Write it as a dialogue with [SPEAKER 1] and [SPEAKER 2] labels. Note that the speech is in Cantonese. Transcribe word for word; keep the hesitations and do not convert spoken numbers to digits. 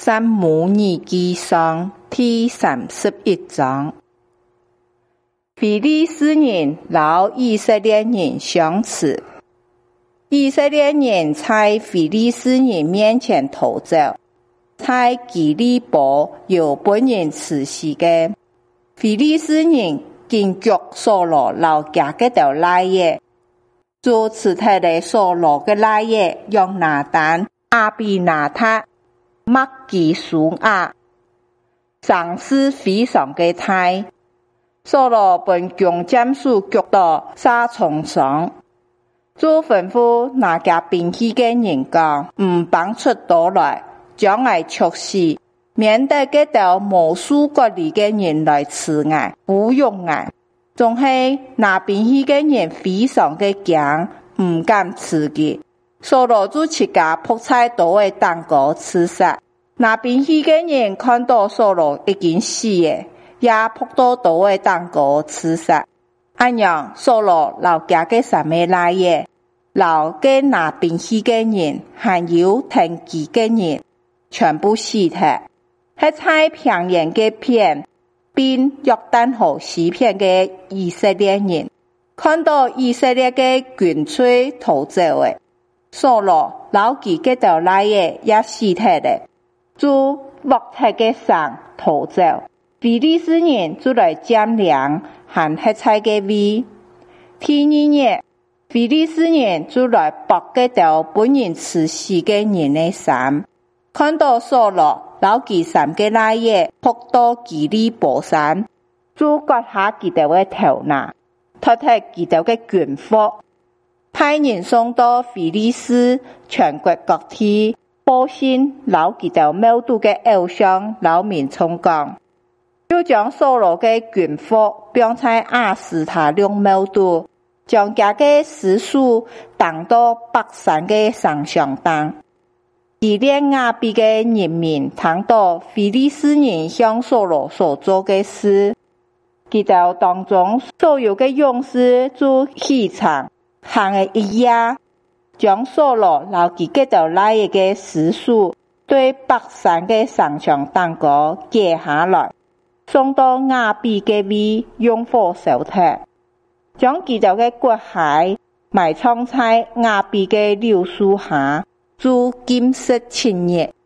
[SPEAKER 1] 撒母耳記上第三十一章。非利士人和以色列人相持，以色列人在非利士人面前逃走，在基利波有本人持續的非利士人驚覺掃羅留家嘅條拉耶，做此體的掃羅嘅拉耶用拿單、亞比拿他、麥基蘇亞，聲勢非常嘅大。掃羅本強占數腳到沙叢上，做吩咐那家兵器嘅人講，唔幫出刀來，將來出死，免得嗰條無數國里嘅人來刺我、侮辱我。仲係那兵器嘅人非常嘅驚，唔敢刺佢。掃羅就自家撲在刀嘅當高刺殺。那兵器嘅人看到掃羅已經死嘅，也撲到刀嘅當高刺殺。按樣掃羅留家嘅三個拉耶，留嘅那兵器嘅人，還有聽記嘅人，全部死晒。喺在平原嘅片，並約旦河西片嘅以色列人，看到以色列嘅軍隊逃走嘅，掃羅留佢嘅條拉耶也死晒嘅，就落喺嘅上逃走。非利士人就來佔領和喺在嘅位。第二日，非利士人就來剝嘅條本人持死嘅人嘅衫，看到掃羅留佢三個拉耶撲到基利波山，就割下佢哋嘅頭拿，脫去佢哋嘅軍服，派人送到非利士全國各地，報信留佢哋謀獨嘅偶像留民眾講，就將掃羅嘅軍服放在亞斯他錄謀獨，將家嘅屍首當到北山嘅上上當。以連亞比嘅人民聽到非利士人向掃羅所做嘅事，佢哋當中所有嘅勇士就起床行了一夜，將掃羅留佢嗰條拉耶嘅屍首對北山嘅上上當高解下來，送到亞比嘅位用火燒炭，將佢哋嘅骨骸埋藏在亞比嘅柳樹下，做禁食七日。